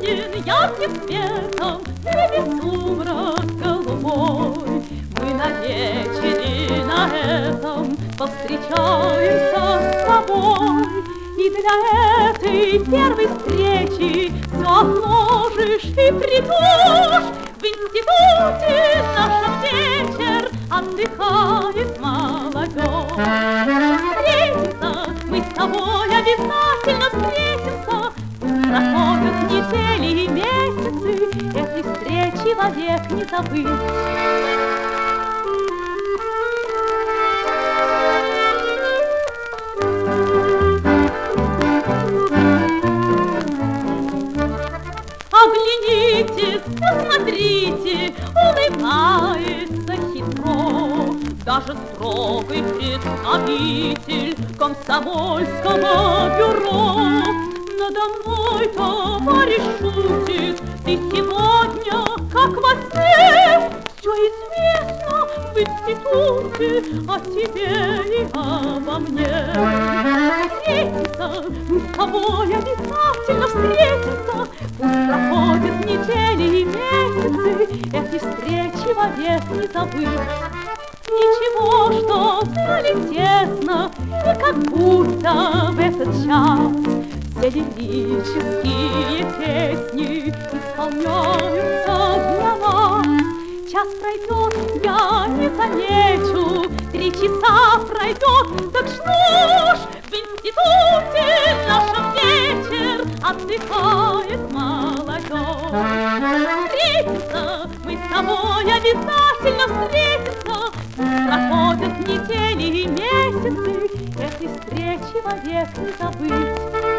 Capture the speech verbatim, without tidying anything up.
Буден ярким светом, небе сумрак голубой. Мы на вечере на этом повстречаемся с тобой. И для этой первой встречи все отложишь и придешь. В институте нашем вечер отдыхает молодежь. Встретимся, мы с тобой обязательно встретимся. Проходят недели и месяцы, этой встречи вовек не забыть. Оглянитесь, посмотрите, улыбается хитро даже строгий представитель комсомольского бюро. Надо мной товарищ шутит, ты сегодня, как во сне, все известно в институте о тебе и обо мне. Встретимся, мы с тобой обязательно встретимся. Пусть проходят недели и месяцы, этой встречи вовек не забыть. Ничего, что в зале тесно, и как будто в этот час все лирические песни исполняются для нас. Час пройдет, я не замечу, три часа пройдет, так что ж, в институте нашем вечер отдыхает молодежь. Встретимся, мы с тобой обязательно встретимся. Проходят недели и месяцы, этой встречи вовек не забыть.